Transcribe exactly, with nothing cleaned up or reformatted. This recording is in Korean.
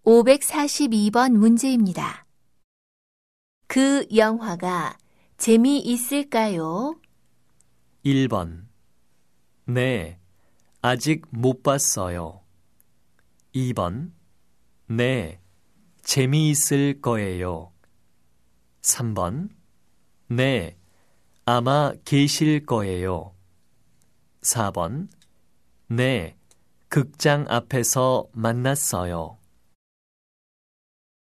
오백사십이 번 문제입니다. 그 영화가 재미있을까요? 일 번. 네, 아직 못 봤어요. 이 번. 네, 재미있을 거예요. 삼 번. 네, 아마 계실 거예요. 사 번. 네, 극장 앞에서 만났어요.